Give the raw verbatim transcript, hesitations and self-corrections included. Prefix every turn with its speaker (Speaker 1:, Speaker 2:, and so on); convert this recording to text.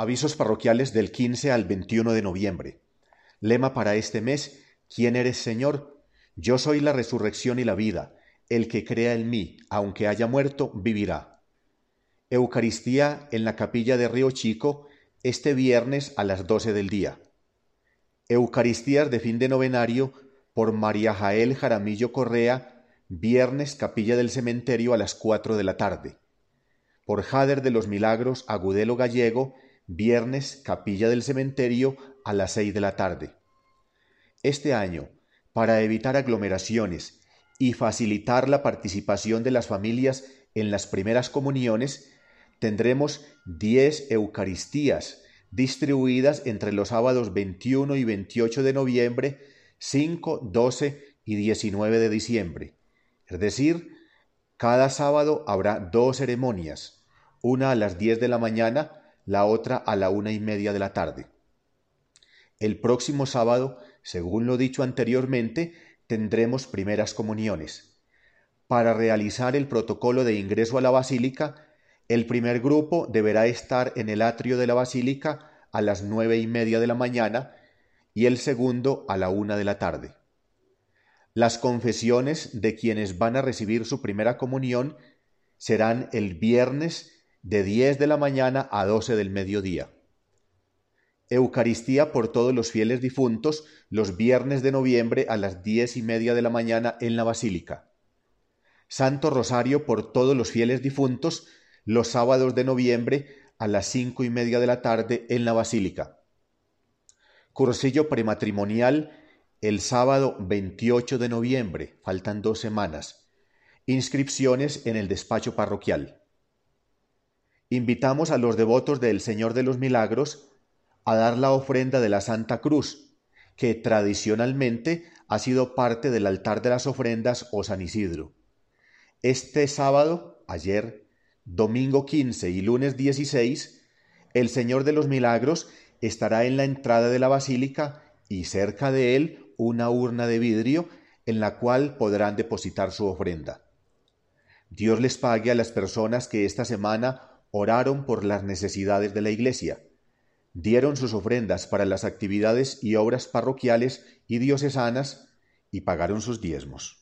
Speaker 1: Avisos parroquiales del quince al veintiuno de noviembre. Lema para este mes: ¿Quién eres, Señor? Yo soy la resurrección y la vida. El que crea en mí, aunque haya muerto, vivirá. Eucaristía en la capilla de Río Chico este viernes a las doce del día. Eucaristías de fin de novenario por María Jael Jaramillo Correa, viernes capilla del cementerio a las cuatro de la tarde. Por Jader de los Milagros Agudelo Gallego, viernes capilla del cementerio a las seis de la tarde. Este año, para evitar aglomeraciones y facilitar la participación de las familias en las primeras comuniones, tendremos diez Eucaristías distribuidas entre los sábados veintiuno y veintiocho de noviembre, cinco, doce y diecinueve de diciembre. Es decir, cada sábado habrá dos ceremonias, una a las diez de la mañana, la otra a la una y media de la tarde. El próximo sábado, según lo dicho anteriormente, tendremos primeras comuniones. Para realizar el protocolo de ingreso a la basílica, el primer grupo deberá estar en el atrio de la basílica a las nueve y media de la mañana y el segundo a la una de la tarde. Las confesiones de quienes van a recibir su primera comunión serán el viernes de diez de la mañana a doce del mediodía. Eucaristía por todos los fieles difuntos los viernes de noviembre a las diez y media de la mañana en la basílica. Santo Rosario por todos los fieles difuntos los sábados de noviembre a las cinco y media de la tarde en la basílica. Cursillo prematrimonial el sábado veintiocho de noviembre, faltan dos semanas. Inscripciones en el despacho parroquial. Invitamos a los devotos del Señor de los Milagros a dar la ofrenda de la Santa Cruz, que tradicionalmente ha sido parte del altar de las ofrendas o San Isidro. Este sábado, ayer, domingo quince y lunes dieciséis, el Señor de los Milagros estará en la entrada de la basílica y cerca de él una urna de vidrio en la cual podrán depositar su ofrenda. Dios les pague a las personas que esta semana oraron por las necesidades de la Iglesia, dieron sus ofrendas para las actividades y obras parroquiales y diocesanas y pagaron sus diezmos.